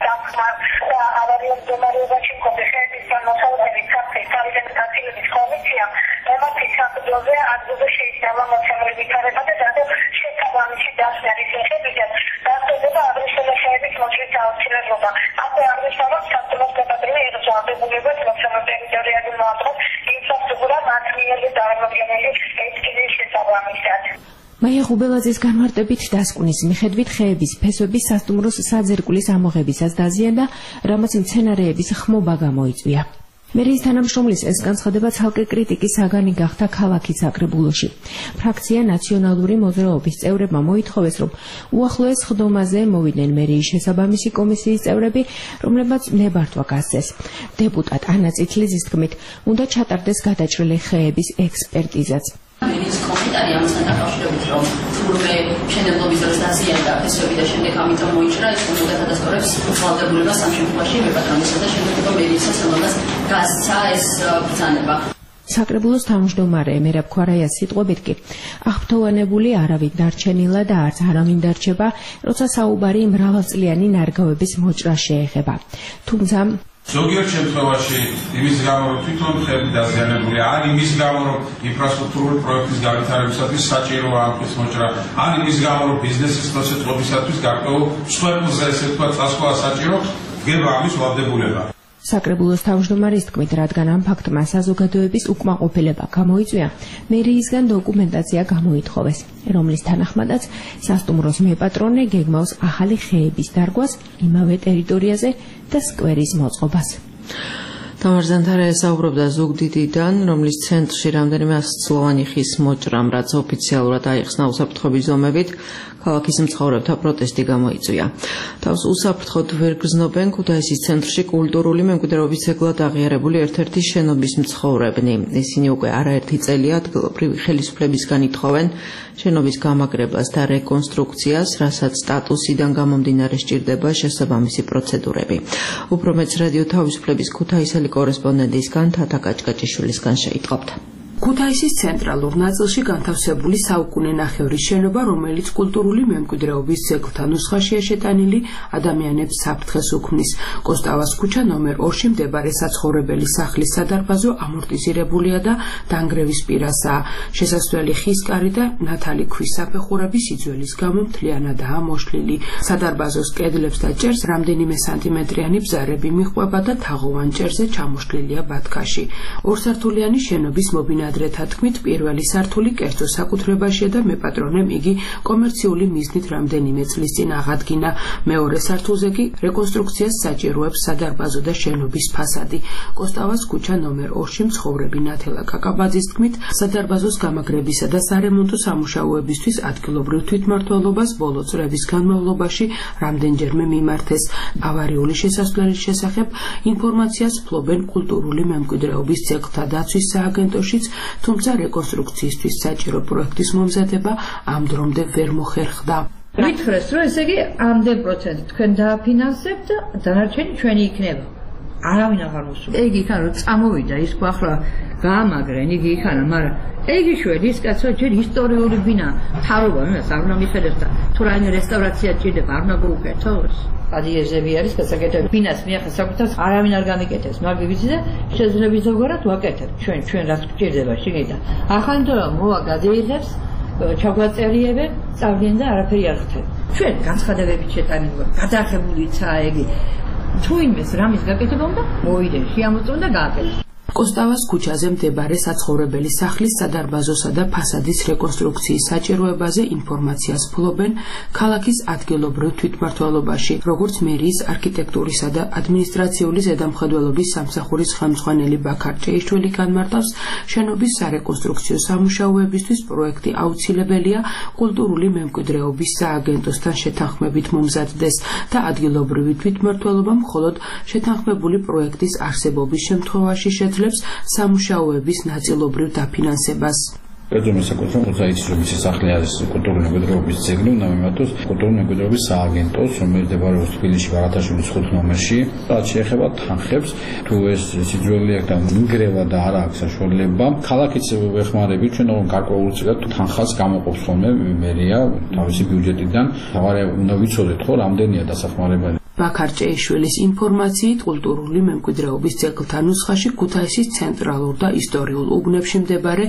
S12: მაია ღუბელაძის განმარტებით დასკვნის მიხედვით ხეების ფესვების სასტუმროს საძირკვლის ამოღებისას დაზიანდა, რამაც მცენარეების ხმობა გამოიწვია. მერიის თანამშრომლის ეს განცხადება ცალკე კრიტიკის საგანი გახდა ქალაქის საკრებულოში. ფრაქცია ნაციონალური მოძრაობის წევრებმა მოითხოვეს, რომ უახლოეს ხდომაზე მოვიდნენ მერიის შესაბამისი კომისიის წევრები, რომლებმაც ნებართვა გასცეს. დეპუტატ ანა წითლიძის თქმით, უნდა ჩატარდეს გადაჭრილი ხეების ექსპერტიზაც.
S15: მერიის კომენტარი ამასთან დაკავშირებით, რომ თურმე მშენებლობის დროს დაზიანდა ფესვები და შემდეგ ამიტომ მოიჭრა, ეს უნდა გადასწორებს ვალდებულებას ამ შემთხვევაში მეპატრონისა და შემდგომ მერიისას, რომელსაც გასცა ეს ბრძანება.
S12: საკრებულოს თავმჯდომარე მერაბ ქვარაიას სიტყვებით კი აღფრთოვანებული არავინ დარჩენილა და არც არავინ დარჩება, როცა საუბარი მრავალწლიანი ნარგავების მოჭრას შეეხება. თუმცა
S16: ზოგიერთ შემთხვევაში იმის გამო რომ თვითონ ხელი დაზიანებულია, ან იმის გამო რომ ინფრასტრუქტურული პროექტის განვითარებისათვის საჭიროა ამის მოჭრა, ან იმის გამო რომ ბიზნესის პროცესებისათვის გარკვეულ სვერპლზე ესე ვთქვათ წასვლა საჭირო, გება ამის ვალდებულება.
S12: საკრებულოს თავმჯდომარის თქმით, რადგან ამ ფაქტმა საზოგადოების უკმაყოფილება გამოიწვია, მერიისგან დოკუმენტაცია გამოითხოვეს, რომლის თანახმადაც სასტუმროს მეპატრონე გეგმავს ახალი ხეების დარგვას იმავე ტერიტორიაზე და სკვერის მოწყობას.
S11: თამარ ზანთარა ესაუბრებდა ზუგდიდიდან, რომლის ცენტრში რამდენიმე ასწლოვანი ხის მოჭრამ, რაც ოფიციალურად აიხსნა უსაფრთხოების ზომებით, ქალაქის მცხოვრებთა პროტესტი გამოიწვია. თავს უსაფრთხოდ ვერ გრძნობენ ქუთაისის ცენტრში კულტურული მემკვიდრეობის ძეგლად აღიარებული ერთ-ერთი შენობის მცხოვრებნი. ისინი უკვე არაერთი წელია ადგილობრივი ხელისუფლებისგან ითხოვენ შენობის გამაგრებას და რეკონსტრუქციას, რასაც სტატუსიდან გამომდინარე სჭირდება შესაბამისი პროცედურები. უფრო მეც რადიო თავისუფლების ქუთაისელი კორესპონდენტისგან თათა კაჭკაჭიშვილისგან შეიტყობთ.
S17: ქუთაისის ცენტრალურ ნაწილში განთავსებული საუკუნენახევრის შენობა, რომელიც კულტურული მემკვიდრეობის ძეგლთა ნუსხაშია შეტანილი, ადამიანებს საფრთხეს უქმნის. კოსტავას ქუჩა ნომერ 2-ში მდებარე საცხოვრებელი სახლის სადარბაზო ამორტიზირებულია და დანგრევის პირასაა. შესასვლელი ხის კარი და ნათალი ქვის საფეხურები სიძველის გამო მთლიანადაა მოშლილი. სადარბაზოს კედლებს და ჭერს რამდენიმე სანტიმეტრიანი ბზარები მიჰყვება და თაღოვან ჭერზე ჩამოშლილია ბათქაში. ორსართულიანი შენობის მობინადრეთა თქმით, პირველი სართული კერძო საკუთრებაშია და მეპატრონემ იგი კომერციული მიზნით რამდენიმე წლის წინ აღადგინა. მეორე სართულზე კი რეკონსტრუქციას საჭიროებს სადარბაზო და შენობის ფასადი. კოსტავას ქუჩა ნომერ 2-ში მცხოვრები ნათელა კაკაბაძის თქმით, სადარბაზოს გამაგრებისა და სარემონტო სამუშაოებისთვის ადგილობრივ თვითმმართველობას ბოლო წლების განმავლობაში რამდენჯერმე მიმართეს. ავარიული შესასვლელის შესახებ ინფორმაციას ფლობენ კულტურული მემკვიდრეობის ძეგლთა დაცვის სააგენტოშიც, თუმცა რეკონსტრუქციისთვის საჭირო პროექტის მომზადება ამ დრომდე ვერ მოხერხდა.
S18: ვითხრეს, რომ ესე იგი ამდენ პროცენტი თქვენ დააფინანსებთ და დანარჩენი ჩვენი იქნება. არავინ აღარ მოსულა. იგი იქან რომ წამოვიდა ის ხო ახლა გაამაგრენ იგი იქანა, მაგრამ იგი შველი ის კაცო ჯერ ისტორიული ბინა თარობა იმას არ უნდა მიხედოს და თუ რაიმე რესტავრაცია ჭირდება არ უნდა გაუკეთოს. ადიეზები არის გასაკეთებელი. ბინას მიახეს საკუთარს არავინ არ გამიკეთებს, მაგრამ ვიცი და შეძლებს ზოგადად ვაკეთებ. ჩვენ რაც გჭირდება შეგედა. ახლა მოვა გადაიღებს ჩაგვაწერიებენ, წავდნენ და არაფერი არ ხდება. ჩვენ განცხადებებით შეტანილი ვარ, გადაღებულიცაა იგი. თუ იმეს რამის გაკეთება უნდა მოიდენ, შეამოწმონ და გააკეთოს.
S17: კოსტავას ქუჩაზე მდებარე საცხოვრებელი სახლის სადარბაზოსა და ფასადის რეკონსტრუქციის საჭიროებაზე ინფორმაციას ფლობენ ქალაქის ადგილობრივ თვითმმართველობაში, როგორც მერიის არქიტექტურისა და ადმინისტრაციული ზედამხედველობის სამსახურის ხელმძღვანელი ბაქარ ჭეიშვილი განმარტავს, შენობის სარეკონსტრუქციო სამუშაოებისთვის პროექტი აუცილებელია კულტურული მემკვიდრეობის სააგენტოსთან შეთანხმებით მომზადდეს და ადგილობრივი თვითმმართველობა მხოლოდ შეთანხმებული პროექტის არსებობის შემთხვევაში შეძლებს სამუშაოების ნაწილობრივ დაფინანსებას.
S19: კერძო საკუთრება ქუთაისის უბის სახლი არის კულტურული მემკვიდრეობის ძეგლი, უნდა მიმართოს კულტურული მემკვიდრეობის სააგენტოს, რომელიც მდებარეობს თბილისში ბარათაშვილის 5 ნომერში. რაც შეეხება თანხებს, თუ ეს სიძველი აქვს და მიგრევა და არ აქვს საშუალება, ქალაქიც ვეხმარებით ჩვენ გარკვეულწილად თანხას გამოყოფს ხოლმე მერია თავისი ბიუჯეტიდან. თავარი უნდა ვიცოდეთ ხო, რამდენია დასახმარებელი.
S17: ბაქარ ჭეიშვილის ინფორმაციით, კულტურული მემკვიდრეობის ძეგლთა ნუსხაში ქუთაისის ცენტრალურ და ისტორიულ უბნებში მდებარე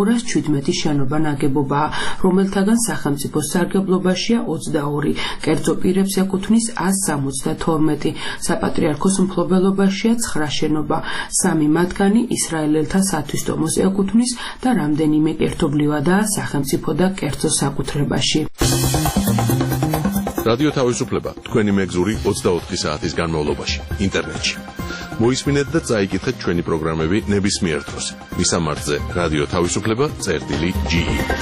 S17: 217 შენობა ნაგებობაა, რომელთაგან სახელმწიფოს სარგებლობაშია 22, კერძო პირებს ეკუთვნის 172, საპატრიარქოს მფლობელობაშია 9 შენობა, 3 მათგანი ისრაელელთა სათვისტომოს ეკუთვნის და რამდენიმე ერთობლივადაა სახელმწიფო და კერძო საკუთრებაში.
S1: რადიო თავისუფლება, თქვენი მეგზური 24 საათის განმავლობაში, ინტერნეტში. მოისმინეთ და წაიკითხეთ ჩვენი პროგრამები ნებისმიერ დროს. მისამართზე რადიო თავისუფლება.ge.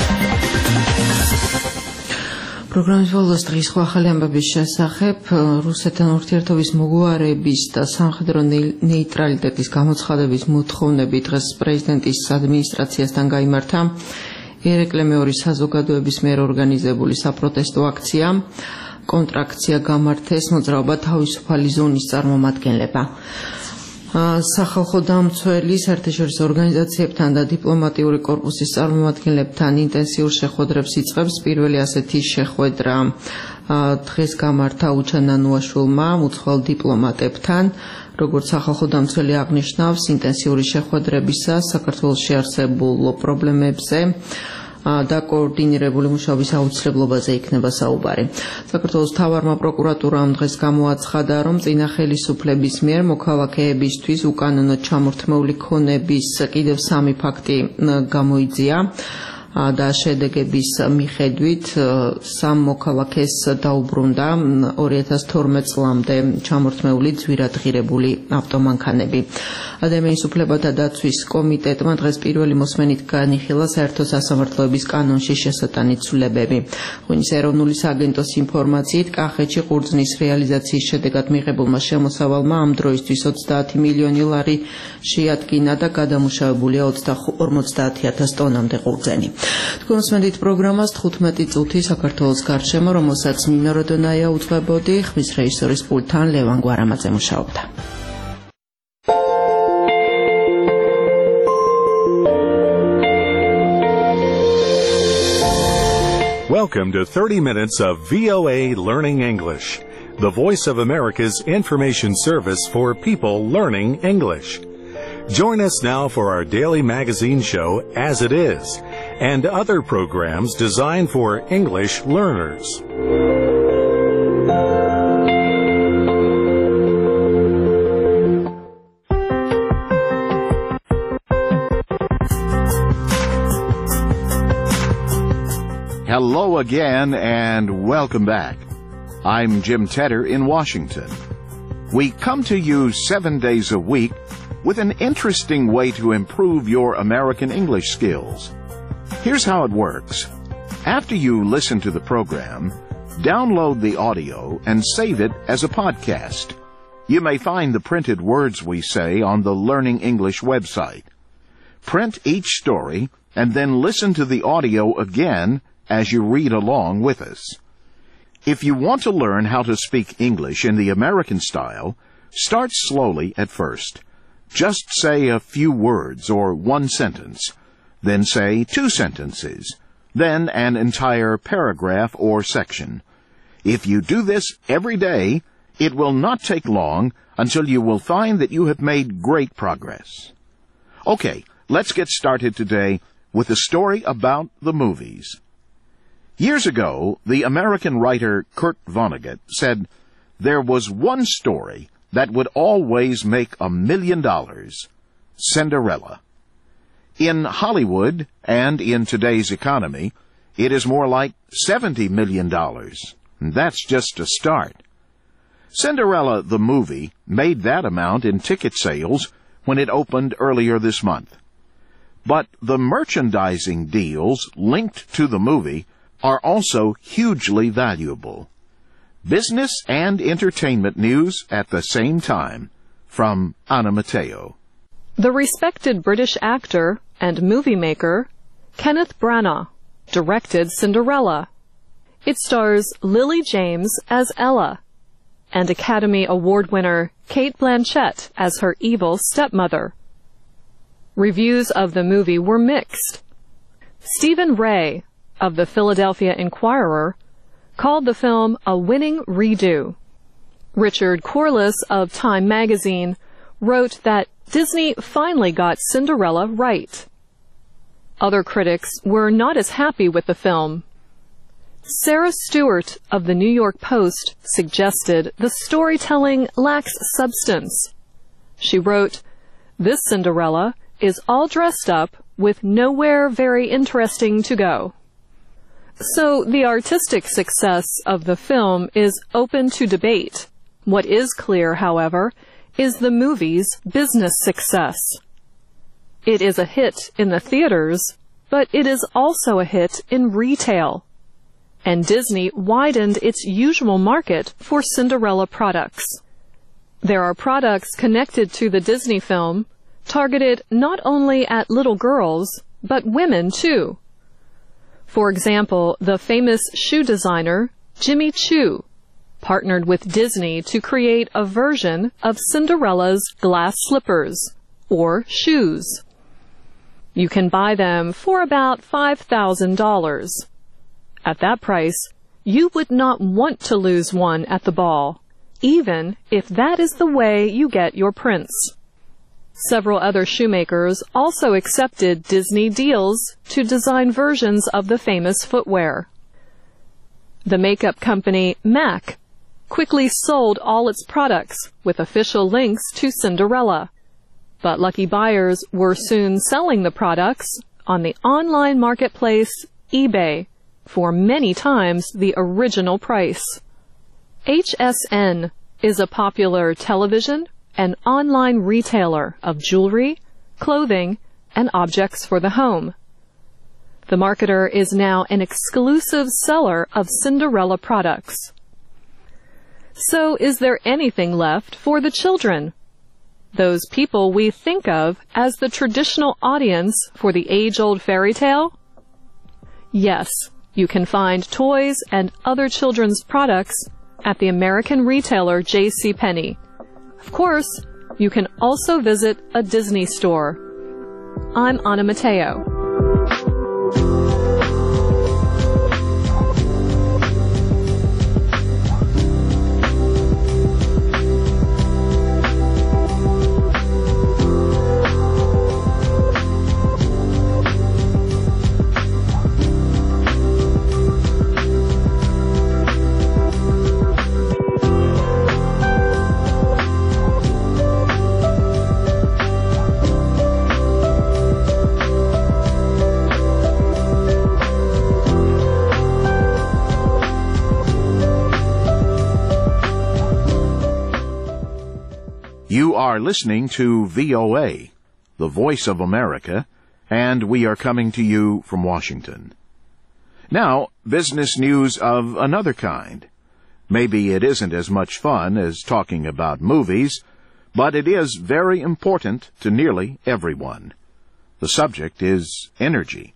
S11: პროგრამის ბოლოს დღის ახალი ამბების შესახებ რუსეთთან ურთიერთობის მოგვარების და სამხედრო ნეიტრალიტეტის გამოცხადების მოთხოვნები დღეს პრეზიდენტის ადმინისტრაციასთან გაიმართა ერეკლე მეორის საზოგადოების მიერ ორგანიზებული საპროტესტო აქცია. კონტრაქცია გამართეს მოძრაობა თავისუფალი ზონის წარმომადგენლებმა. სახალხო დამცველის საერთაშორისო ორგანიზაციებთან და დიპლომატიური კორპუსის წარმომადგენლებთან ინტენსიურ შეხვედრებს იწყებს. პირველი ასეთი შეხვედრა დღეს გამართა უჩანანუაშვილმა უცხოელ დიპლომატებთან. როგორც სახალხო დამცველი აღნიშნავს, ინტენსიური შეხვედრებისას საქართველოში არსებულ პრობლემებზე და კოორდინირებული მუშაობის აუცილებლობაზე იქნება საუბარი. საქართველოს მთავარმა პროკურატურამ დღეს გამოაცხადა, რომ წინა ხელისუფლების მიერ მოქალაქეებისთვის უკანონო ჩამორთმეული ქონების კიდევ 3 ფაქტი გამოიძია და შედეგების მიხედვით 3 მოქალაქეს დაუბრუნდა 2012 წლამდე ჩამორთმეული ძვირადღირებული ავტომანქანები. ადამიანის უფლებათა დაცვის კომიტეტმა დღეს პირველი მოსმენით განიხილა საერთო სასამართლოების კანონში შესატანი ცვლილებები. ღვინის ეროვნული სააგენტოს ინფორმაციით, კახეთში ყურძნის რეალიზაციის შედეგად მიღებულმა შემოსავალმა ამ დროისთვის 30 მილიონი ლარი შეადგინა და გადამუშავებულია 50,000 ტონამდე ყურძენი. თქვენ მოსმენთ პროგრამას 15 წუთი საქართველოს გარშემო, რომელსაც ნინო როდონაია უძღვებოდი, ხმის რეჟისორის პულტთან ლევან გვარამაძე მუშაობდა.
S20: Welcome to 30 minutes of VOA Learning English, the voice of America's information service for people learning English. Join us now for our daily magazine show, As It Is, and other programs designed for English learners.
S21: Hello again and welcome back. I'm Jim Tedder in Washington. We come to you 7 days a week with an interesting way to improve your American English skills. Here's how it works. After you listen to the program, download the audio and save it as a podcast. You may find the printed words we say on the Learning English website. Print each story and then listen to the audio again as you read along with us. If you want to learn how to speak English in the American style, start slowly at first. Just say a few words or 1 sentence, then say 2 sentences, then an entire paragraph or section. If you do this every day, it will not take long until you will find that you have made great progress. Okay, let's get started today with a story about the movies. Years ago, the American writer Kurt Vonnegut said, "There was one story that would always make $1 million, Cinderella." In Hollywood and in today's economy, it is more like $70 million. That's just a start. Cinderella, the movie, made that amount in ticket sales when it opened earlier this month. But the merchandising deals linked to the movie are also hugely valuable. Business and entertainment news at the same time from Anna Matteo.
S22: The respected British actor and movie maker Kenneth Branagh directed Cinderella. It stars Lily James as Ella and Academy Award winner Cate Blanchett as her evil stepmother. Reviews of the movie were mixed. Stephen Ray of the Philadelphia Inquirer called the film a winning redo. Richard Corliss of Time magazine wrote that Disney finally got Cinderella right. Other critics were not as happy with the film. Sarah Stewart of the New York Post suggested the storytelling lacks substance. She wrote, "This Cinderella is all dressed up with nowhere very interesting to go." So the artistic success of the film is open to debate. What is clear, however, is the movie's business success. It is a hit in the theaters, but it is also a hit in retail. And Disney widened its usual market for Cinderella products. There are products connected to the Disney film, targeted not only at little girls, but women too. For example, the famous shoe designer Jimmy Choo partnered with Disney to create a version of Cinderella's glass slippers, or shoes. You can buy them for about $5,000. At that price, you would not want to lose one at the ball, even if that is the way you get your prince. Several other shoemakers also accepted Disney deals to design versions of the famous footwear. The makeup company MAC quickly sold all its products with official links to Cinderella, but lucky buyers were soon selling the products on the online marketplace eBay for many times the original price. HSN is a popular television and online retailer of jewelry, clothing, and objects for the home. The marketer is now an exclusive seller of Cinderella products. So is there anything left for the children? Those people we think of as the traditional audience for the age-old fairy tale? Yes, you can find toys and other children's products at the American retailer JCPenney. Of course, you can also visit a Disney store. I'm Anna Mateo.
S21: You are listening to VOA, the Voice of America, and we are coming to you from Washington. Now, business news of another kind. Maybe it isn't as much fun as talking about movies, but it is very important to nearly everyone. The subject is energy.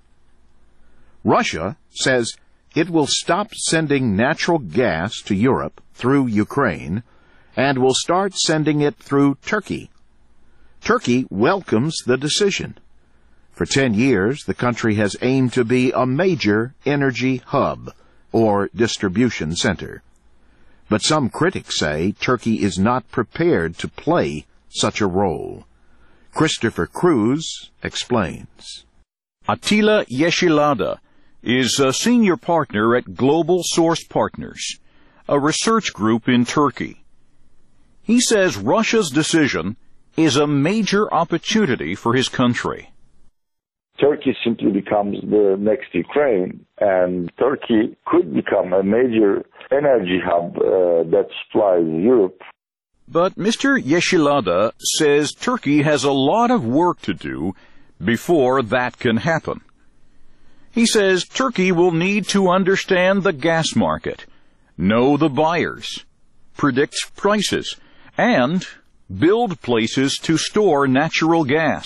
S21: Russia says it will stop sending natural gas to Europe through Ukraine and will start sending it through Turkey. Turkey welcomes the decision. For 10 years, the country has aimed to be a major energy hub, or distribution center. But some critics say Turkey is not prepared to play such a role. Christopher Cruz explains.
S3: Attila Yeşilada is a senior partner at Global Source Partners, a research group in Turkey. He says Russia's decision is a major opportunity for his country.
S4: Turkey simply becomes the next Ukraine, and Turkey could become a major energy hub that supplies Europe.
S3: But Mr. Yeşilada says Turkey has a lot of work to do before that can happen. He says Turkey will need to understand the gas market, know the buyers, predict prices, and build places to store natural gas.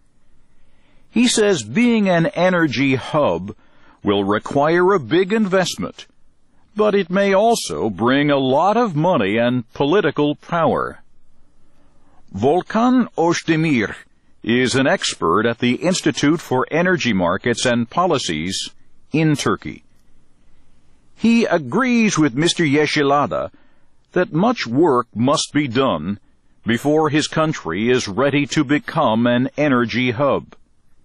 S3: He says being an energy hub will require a big investment, but it may also bring a lot of money and political power. Volkan Özdemir is an expert at the Institute for Energy Markets and Policies in Turkey. He agrees with Mr. Yeşilada that much work must be done before his country is ready to become an energy hub.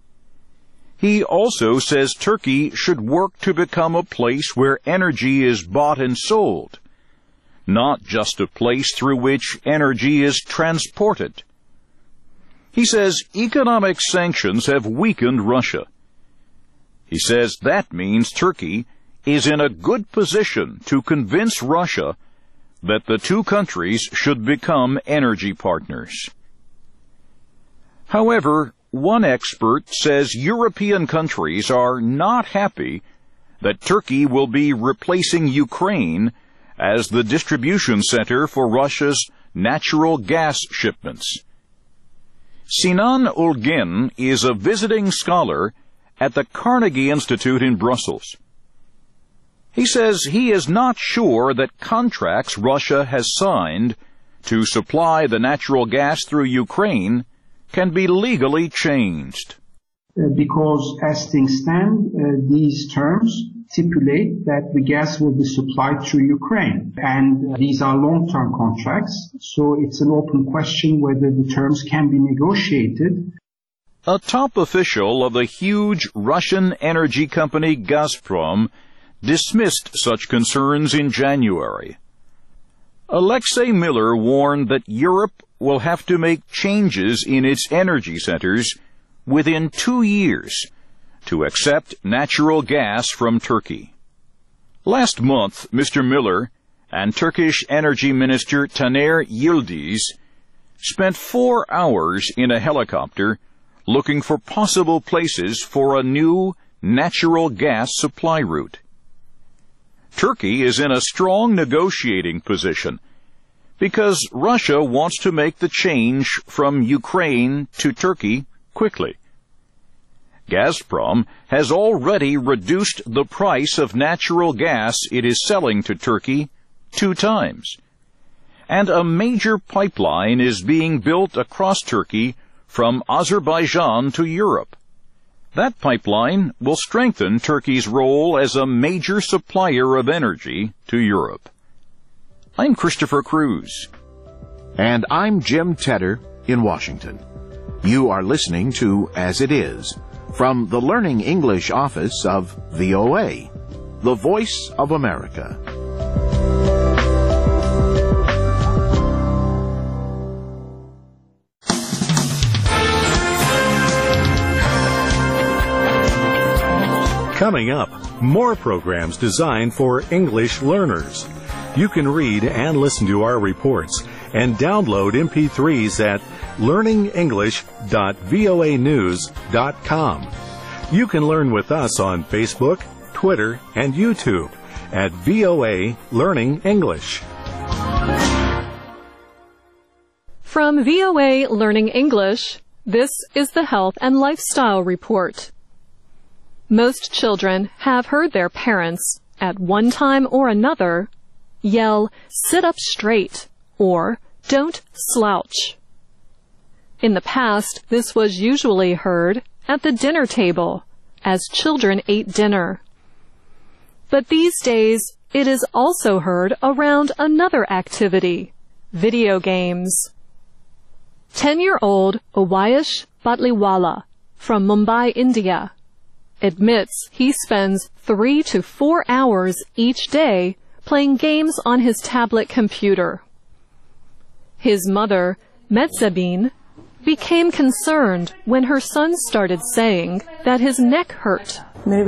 S3: He also says Turkey should work to become a place where energy is bought and sold, not just a place through which energy is transported. He says economic sanctions have weakened Russia. He says that means Turkey is in a good position to convince Russia that the two countries should become energy partners. However, one expert says European countries are not happy that Turkey will be replacing Ukraine as the distribution center for Russia's natural gas shipments. Sinan Ulgin is a visiting scholar at the Carnegie Institute in Brussels. He says he is not sure that contracts Russia has signed to supply the natural gas through Ukraine can be legally changed.
S2: Because as things stand, these terms stipulate that the gas will be supplied through Ukraine. And these are long-term contracts, so it's an open question whether the terms can be negotiated.
S3: A top official of the huge Russian energy company Gazprom dismissed such concerns in January. Alexei Miller warned that Europe will have to make changes in its energy centers within 2 years to accept natural gas from Turkey. Last month, Mr. Miller and Turkish Energy Minister Taner Yildiz spent 4 hours in a helicopter looking for possible places for a new natural gas supply route. Turkey is in a strong negotiating position because Russia wants to make the change from Ukraine to Turkey quickly. Gazprom has already reduced the price of natural gas it is selling to Turkey 2 times. And a major pipeline is being built across Turkey from Azerbaijan to Europe. That pipeline will strengthen Turkey's role as a major supplier of energy to Europe. I'm Christopher Cruz.
S21: And I'm Jim Tedder in Washington. You are listening to As It Is, from the Learning English office of VOA, the Voice of America.
S20: Coming up, more programs designed for English learners. You can read and listen to our reports and download MP3s at learningenglish.voanews.com. You can learn with us on Facebook, Twitter, and YouTube at VOA Learning English.
S22: From VOA Learning English, this is the Health and Lifestyle Report. Most children have heard their parents, at one time or another, yell, "Sit up straight," or "Don't slouch." In the past, this was usually heard at the dinner table, as children ate dinner. But these days, it is also heard around another activity, video games. 10-year-old Owayesh Batliwala from Mumbai, India, admits he spends 3 to 4 hours each day playing games on his tablet computer. His mother, Medzabin, became concerned when her son started saying that his neck hurt.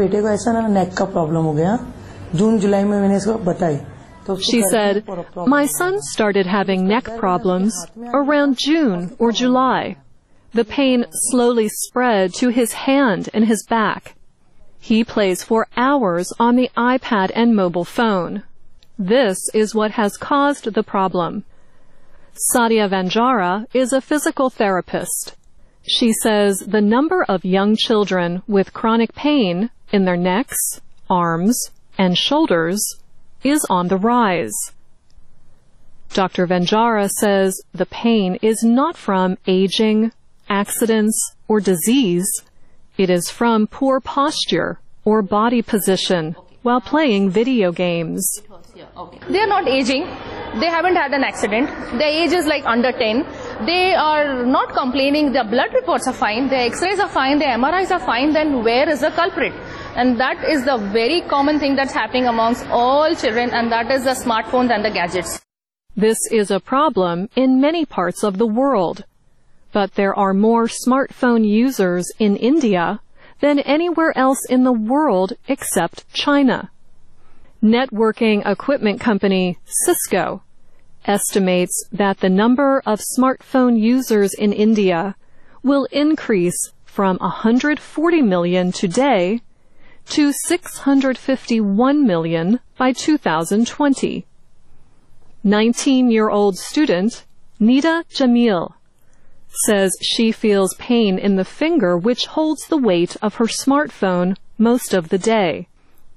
S22: She said, "My son started having neck problems around June or July. The pain slowly spread to his hand and his back. He plays for hours on the iPad and mobile phone. This is what has caused the problem." Sadia Vanjara is a physical therapist. She says the number of young children with chronic pain in their necks, arms, and shoulders is on the rise. Dr. Vanjara says the pain is not from aging, accidents, or disease. It is from poor posture or body position while playing video games.
S5: They are not aging. They haven't had an accident. Their age is like under 10. They are not complaining. Their blood reports are fine. Their x-rays are fine. Their MRIs are fine. Then where is the culprit? And that is the very common thing that's happening amongst all children, and that is the smartphones and the gadgets.
S22: This is a problem in many parts of the world. But there are more smartphone users in India than anywhere else in the world except China. Networking equipment company Cisco estimates that the number of smartphone users in India will increase from 140 million today to 651 million by 2020. 19-year-old student Nida Jamil says she feels pain in the finger which holds the weight of her smartphone most of the day.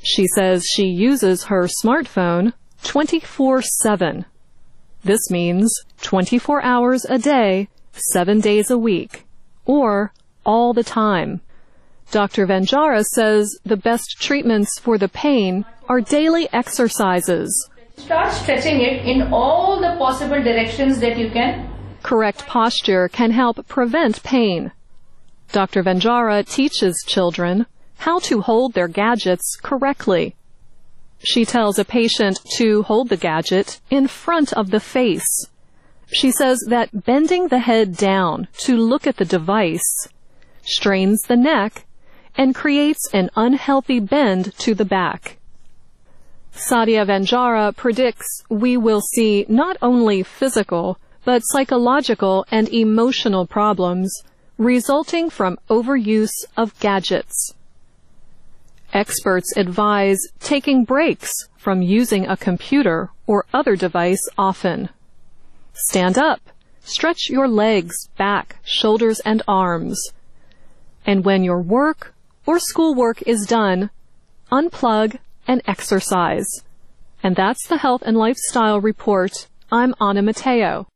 S22: She says she uses her smartphone 24/7. This means 24 hours a day, 7 days a week, or all the time. Dr. Vanjara says the best treatments for the pain are daily exercises.
S5: Start stretching it in all the possible directions that you can.
S22: Correct posture can help prevent pain. Dr. Vanjara teaches children how to hold their gadgets correctly. She tells a patient to hold the gadget in front of the face. She says that bending the head down to look at the device strains the neck and creates an unhealthy bend to the back. Sadia Vanjara predicts we will see not only physical, but psychological and emotional problems resulting from overuse of gadgets. Experts advise taking breaks from using a computer or other device often. Stand up, stretch your legs, back, shoulders, and arms. And when your work or schoolwork is done, unplug and exercise. And that's the Health and Lifestyle Report. I'm Anna Mateo.